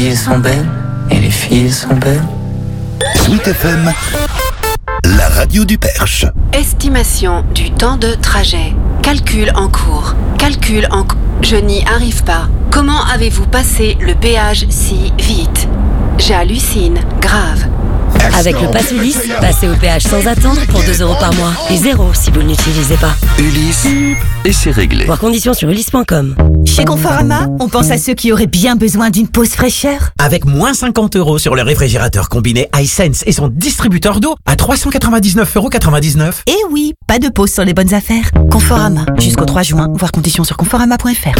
S11: filles sont belles, et les filles sont belles.
S2: Sweet F M, la radio du Perche.
S21: Estimation du temps de trajet. Calcul en cours. Calcul en cours. Je n'y arrive pas. Comment avez-vous passé le péage si vite? J'hallucine. Grave.
S13: Avec le pass Ulysse, passez au péage sans attendre pour deux euros par mois. Et zéro si vous ne l'utilisez pas.
S14: Ulysse, et c'est réglé.
S13: Voir conditions sur ulysse point com.
S22: Chez Conforama, on pense à ceux qui auraient bien besoin d'une pause fraîcheur.
S23: Avec moins cinquante euros sur le réfrigérateur combiné iSense et son distributeur d'eau à trois cent quatre-vingt-dix-neuf euros quatre-vingt-dix-neuf.
S22: Et oui, pas de pause sur les bonnes affaires. Conforama, jusqu'au trois juin, voir conditions sur conforama point f r.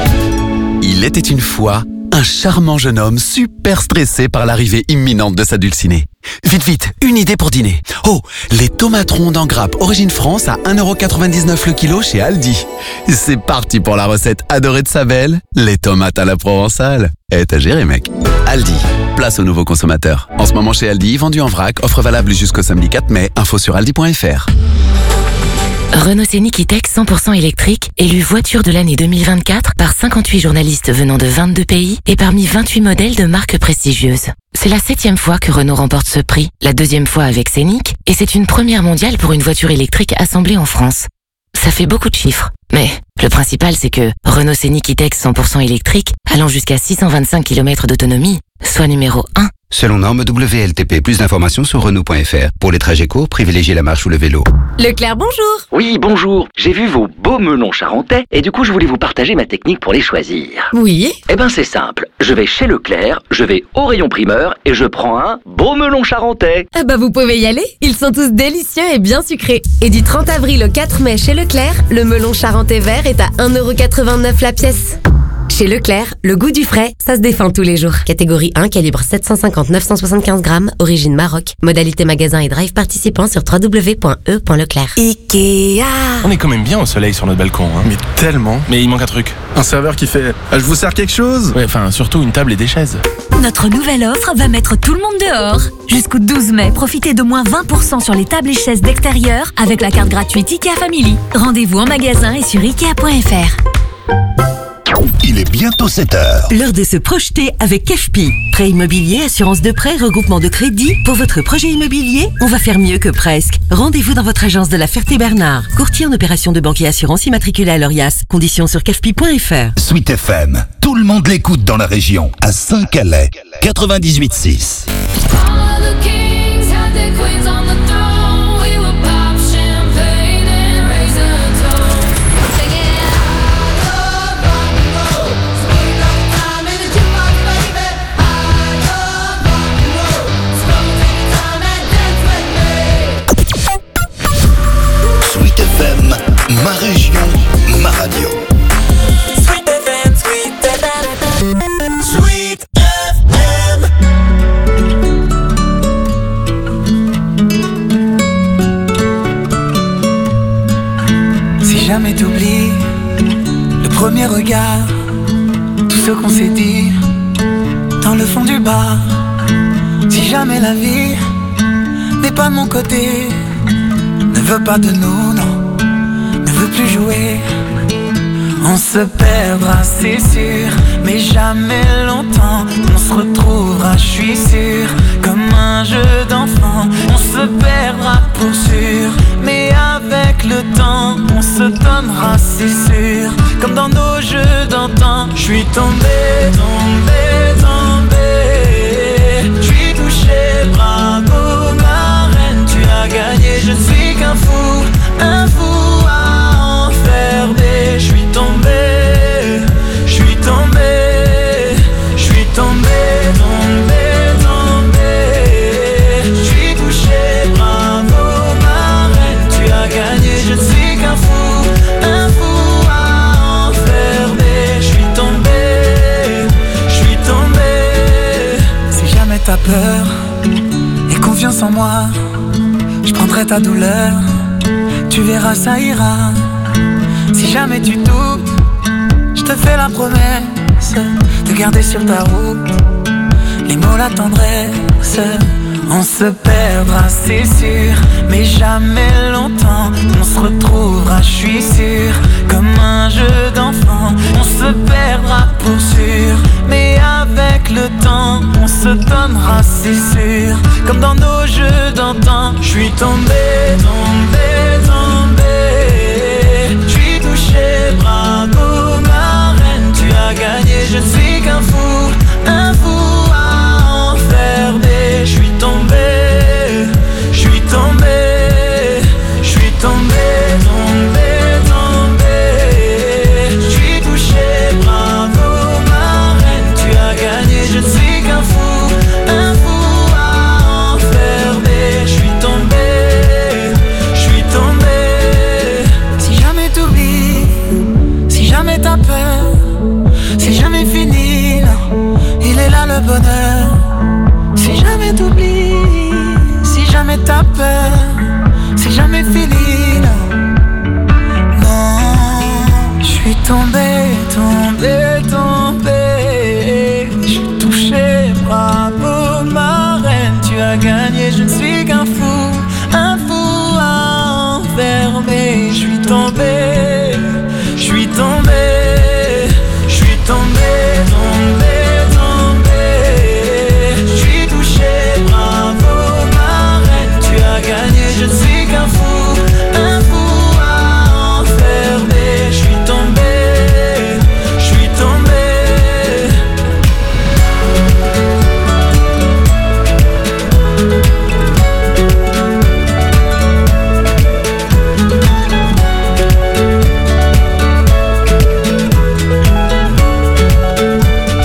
S24: Il était une fois un charmant jeune homme super stressé par l'arrivée imminente de sa dulcinée. Vite, vite, une idée pour dîner. Oh, les tomates rondes en grappe Origine France à un euro quatre-vingt-dix-neuf le kilo chez Aldi. C'est parti pour la recette adorée de sa belle, les tomates à la provençale. Eh, t'as géré, mec. Aldi, place aux nouveaux consommateurs. En ce moment chez Aldi, vendu en vrac, offre valable jusqu'au samedi quatre mai. Info sur aldi point f r.
S25: Renault Scénic E-Tech cent pour cent électrique, élu voiture de l'année deux mille vingt-quatre par cinquante-huit journalistes venant de vingt-deux pays et parmi vingt-huit modèles de marques prestigieuses. C'est la septième fois que Renault remporte ce prix, la deuxième fois avec Scénic, et c'est une première mondiale pour une voiture électrique assemblée en France. Ça fait beaucoup de chiffres, mais le principal c'est que Renault Scénic E-Tech cent pour cent électrique, allant jusqu'à six cent vingt-cinq kilomètres d'autonomie, soit numéro un.
S26: Selon norme W L T P, plus d'informations sur Renault point f r. Pour les trajets courts, privilégiez la marche ou le vélo.
S27: Leclerc, bonjour.
S28: Oui, bonjour. J'ai vu vos beaux melons charentais et du coup, je voulais vous partager ma technique pour les choisir.
S27: Oui.
S28: Eh ben, c'est simple. Je vais chez Leclerc, je vais au rayon primeur et je prends un beau melon charentais.
S27: Ah bah, vous pouvez y aller. Ils sont tous délicieux et bien sucrés. Et du trente avril au quatre mai chez Leclerc, le melon charentais vert est à un euro quatre-vingt-neuf la pièce. Chez Leclerc, le goût du frais, ça se défend tous les jours. Catégorie un, calibre sept cent cinquante à neuf cent soixante-quinze grammes, origine Maroc. Modalité magasin et drive participant sur w w w point e point leclerc.
S22: Ikea.
S15: On est quand même bien au soleil sur notre balcon, hein. Mais tellement. Mais il manque un truc. Un serveur qui fait ah, « Je vous sers quelque chose ?» Ouais, enfin, surtout une table et des chaises.
S16: Notre nouvelle offre va mettre tout le monde dehors. Jusqu'au douze mai, profitez de moins vingt pour cent sur les tables et chaises d'extérieur avec la carte gratuite IKEA Family. Rendez-vous en magasin et sur ikea point f r.
S2: Il est bientôt sept heures.
S29: L'heure de se projeter avec F P. Prêt immobilier, assurance de prêt, regroupement de crédit. Pour votre projet immobilier, on va faire mieux que presque. Rendez-vous dans votre agence de la Ferté-Bernard. Courtier en opération de banque et assurance immatriculé à l'Orias. Conditions sur c a f p point f r.
S2: Sweet F M, tout le monde l'écoute dans la région. À Saint-Calais, quatre-vingt-dix-huit six. Ma région, ma radio.
S18: Sweet F M, Sweet F M, Sweet F M.
S6: Si jamais t'oublies le premier regard, tout ce qu'on s'est dit dans le fond du bar. Si jamais la vie n'est pas de mon côté, ne veut pas de nous, non, ne veut plus jouer. On se perdra, c'est sûr, mais jamais longtemps. On se retrouvera, je suis sûr, comme un jeu d'enfant. On se perdra pour sûr, mais avec le temps, on se donnera, c'est sûr, comme dans nos jeux d'antan. Je suis tombé, tombé, tombé. Je suis touché, bravo ma reine, tu as gagné. Je ne suis qu'un fou, un fou à enfermer. Je suis tombé, je suis tombé, je suis tombé, tombé, tombé. Je suis touché, bravo ma reine, tu as gagné. Je ne suis qu'un fou, un fou à enfermer. Je suis tombé, je suis tombé. Si jamais t'as peur et confiance en moi, je prendrai ta douleur, tu verras ça ira. Si jamais tu doutes, je te fais la promesse de garder sur ta route les mots, la tendresse. On se perdra, c'est sûr, mais jamais longtemps. On se retrouvera, je suis sûr, comme un jeu d'enfant. On se perdra pour sûr, mais avec le
S18: le temps, on se donnera, c'est sûr. Comme dans nos jeux d'antan, je suis tombé, tombé, tombé. Je suis touché, bravo ma reine, tu as gagné, je ne suis qu'un fou, un fou à enfermer. Je suis tombé, je suis tombé, je suis tombé, tombé, tombé. Je suis touché, bravo ma reine, tu as gagné, je ne suis qu'un fou, un fou à enfermer. Je suis tombé, je suis tombé. Si jamais t'oublies, si jamais t'as peur, si jamais fini, non, il est là le bonheur. Si jamais t'oublies, si jamais t'as peur, si jamais fini, non, non. Je suis tombé, tombé, tombé. Je suis touché, bravo ma reine, tu as gagné, je ne suis qu'un fou, un fou à enfermer. Je suis tombé.